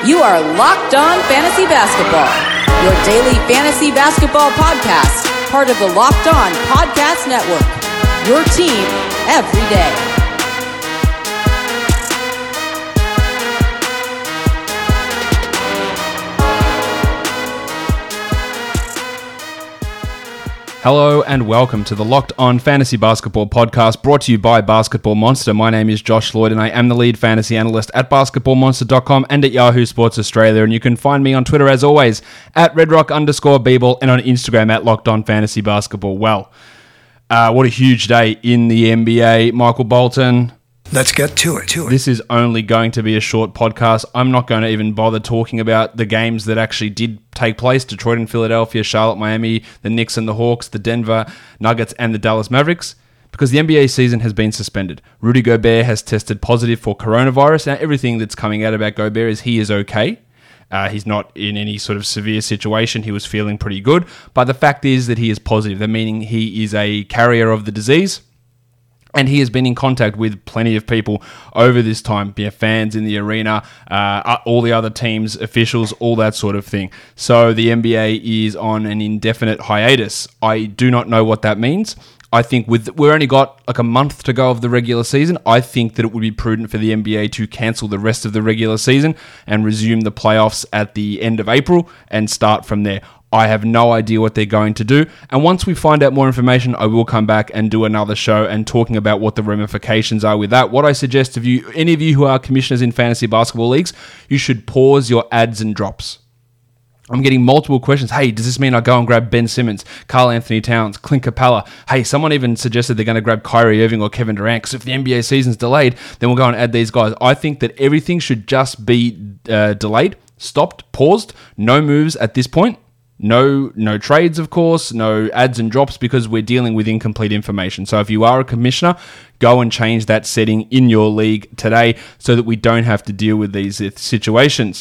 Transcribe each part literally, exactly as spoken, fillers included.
You are Locked On Fantasy Basketball, your daily fantasy basketball podcast, part of the Locked On Podcast Network, your team every day. Hello and welcome to the Locked On Fantasy Basketball podcast brought to you by Basketball Monster. My name is Josh Lloyd and I am the lead fantasy analyst at basketball monster dot com and at Yahoo Sports Australia. And you can find me on Twitter as always at redrock underscore Beeble and on Instagram at Locked On Fantasy Basketball. Well, uh, what a huge day in the N B A. Michael Bolton. Let's get to it, to it. This is only going to be a short podcast. I'm not going to even bother talking about the games that actually did take place. Detroit and Philadelphia, Charlotte, Miami, the Knicks and the Hawks, the Denver Nuggets and the Dallas Mavericks, because the N B A season has been suspended. Rudy Gobert has tested positive for coronavirus. Now, everything that's coming out about Gobert is he is okay. Uh, he's not in any sort of severe situation. He was feeling pretty good. But the fact is that he is positive, that meaning he is a carrier of the disease. And he has been in contact with plenty of people over this time, be it fans in the arena, uh, all the other teams, officials, all that sort of thing. So the N B A is on an indefinite hiatus. I do not know what that means. I think with we've only got like a month to go of the regular season, I think that it would be prudent for the N B A to cancel the rest of the regular season and resume the playoffs at the end of April and start from there. I have no idea what they're going to do. And once we find out more information, I will come back and do another show and talking about what the ramifications are with that. What I suggest of you, any of you who are commissioners in fantasy basketball leagues, you should pause your ads and drops. I'm getting multiple questions. Hey, does this mean I go and grab Ben Simmons, Karl Anthony Towns, Clint Capella? Hey, someone even suggested they're going to grab Kyrie Irving or Kevin Durant because if the N B A season's delayed, then we'll go and add these guys. I think that everything should just be uh, delayed, stopped, paused, no moves at this point. No no trades, of course, no ads and drops because we're dealing with incomplete information. So if you are a commissioner, go and change that setting in your league today so that we don't have to deal with these situations.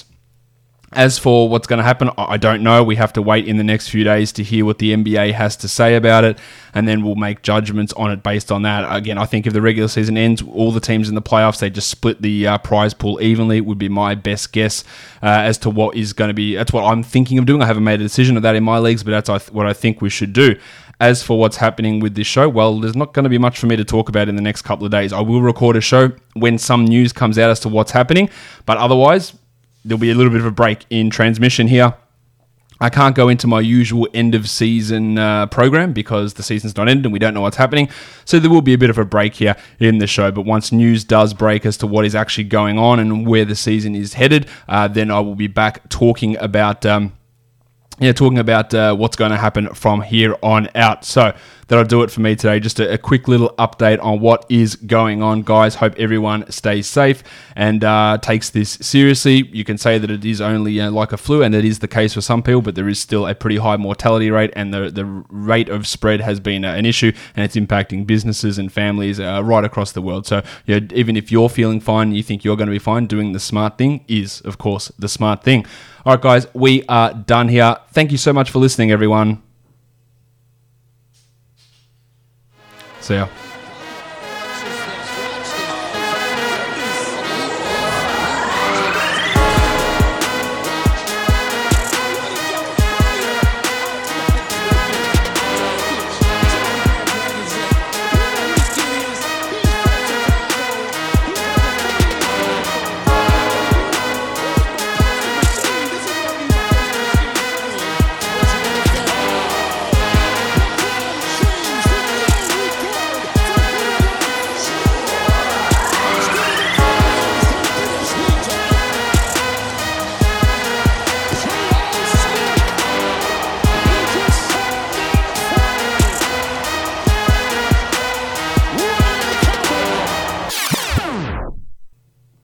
As for what's going to happen, I don't know. We have to wait in the next few days to hear what the N B A has to say about it, and then we'll make judgments on it based on that. Again, I think if the regular season ends, all the teams in the playoffs, they just split the uh, prize pool evenly. It would be my best guess uh, as to what is going to be. That's what I'm thinking of doing. I haven't made a decision of that in my leagues, but that's what I think we should do. As for what's happening with this show, well, there's not going to be much for me to talk about in the next couple of days. I will record a show when some news comes out as to what's happening, but otherwise, there'll be a little bit of a break in transmission here. I can't go into my usual end-of-season uh, program because the season's not ended and we don't know what's happening. So there will be a bit of a break here in the show. But once news does break as to what is actually going on and where the season is headed, uh, then I will be back talking about... Um, Yeah, talking about uh, what's going to happen from here on out. So that'll do it for me today. Just a, a quick little update on what is going on, guys. Hope everyone stays safe and uh, takes this seriously. You can say that it is only uh, like a flu, and it is the case for some people, but there is still a pretty high mortality rate, and the, the rate of spread has been uh, an issue, and it's impacting businesses and families uh, right across the world. So yeah, even if you're feeling fine, you think you're going to be fine, doing the smart thing is, of course, the smart thing. All right, guys, we are done here. Thank you so much for listening, everyone. See ya.